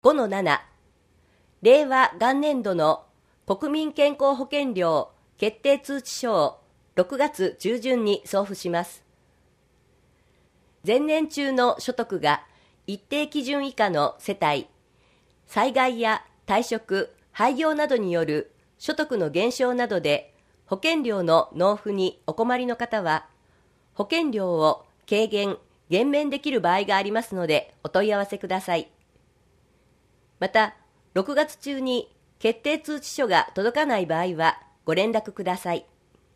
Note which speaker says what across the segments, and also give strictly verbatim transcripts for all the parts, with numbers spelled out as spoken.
Speaker 1: ごのなな、令和元年度の国民健康保険料決定通知書をろくがつ中旬に送付します。前年中の所得が一定基準以下の世帯、災害や退職、廃業などによる所得の減少などで保険料の納付にお困りの方は、保険料を軽減・減免できる場合がありますのでお問い合わせください。また、ろくがつ中に決定通知書が届かない場合はご連絡ください。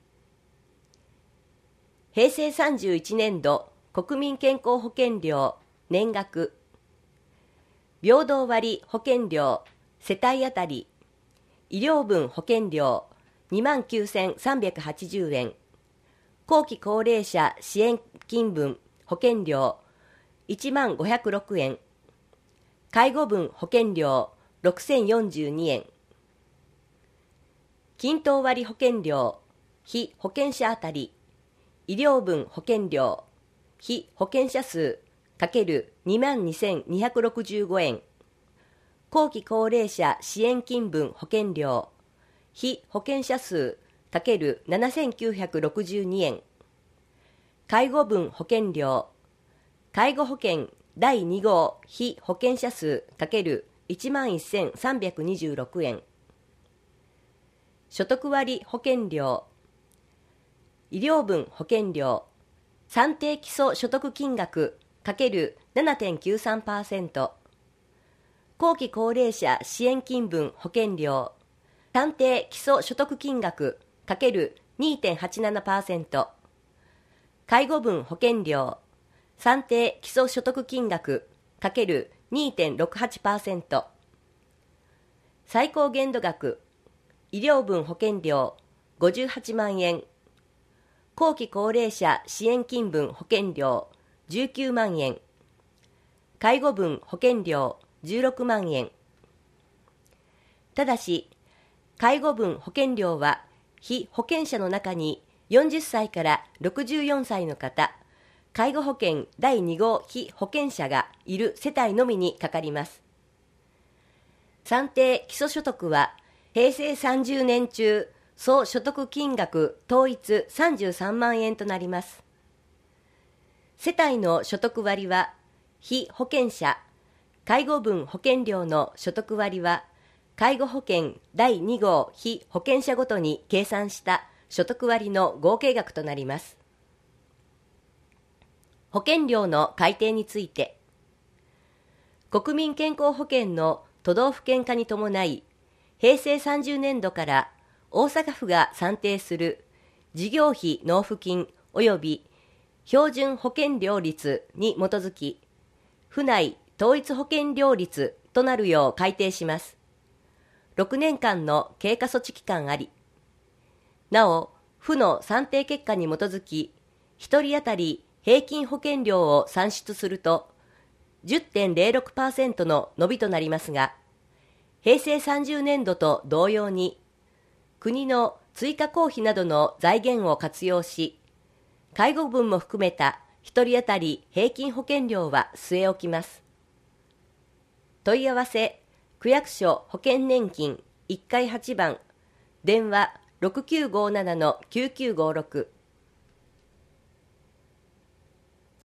Speaker 1: へいせいさんじゅういちねんど国民健康保険料年額平等割保険料世帯当たり医療分保険料にまんきゅうせんさんびゃくはちじゅうえん、後期高齢者支援金分保険料いちまんごひゃくろくえん、介護分保険料ろくせんよんじゅうにえん、均等割保険料被保険者当たり医療分保険料被保険者数 ×にまんにせんにひゃくろくじゅうごえん、後期高齢者支援金分保険料被保険者数 ×ななせんきゅうひゃくろくじゅうにえん、介護分保険料介護保険だいに号被保険者数 ×いちまんせんさんびゃくにじゅうろくえん、所得割保険料医療分保険料算定基礎所得金額 ×ななてんきゅうさんパーセント、 後期高齢者支援金分保険料算定基礎所得金額 ×にてんはちななパーセント、 介護分保険料算定基礎所得金額 ×にてんろくはちパーセント、 最高限度額医療分保険料ごじゅうはちまんえん、後期高齢者支援金分保険料じゅうきゅうまんえん、介護分保険料じゅうろくまんえん。ただし、介護分保険料は被保険者の中によんじゅっさいからろくじゅうよんさいの方、介護保険だいに号被保険者がいる世帯のみにかかります。算定基礎所得はへいせいさんじゅうねん中総所得金額統一さんじゅうさんまんえんとなります。世帯の所得割は被保険者介護分保険料の所得割は介護保険だいに号被保険者ごとに計算した所得割の合計額となります。保険料の改定について、国民健康保険の都道府県化に伴い、へいせいさんじゅうねんどから大阪府が算定する事業費納付金及び標準保険料率に基づき、府内統一保険料率となるよう改定します。ろくねんかんの経過措置期間あり、なお、府の算定結果に基づき、ひとり当たり平均保険料を算出すると じゅってんぜろろくパーセント の伸びとなりますが、へいせいさんじゅうねんどと同様に国の追加公費などの財源を活用し、介護分も含めたひとり当たり平均保険料は据え置きます。問い合わせ区役所保険年金いっかいはちばん、電話ろくきゅうごななのきゅうきゅうごろく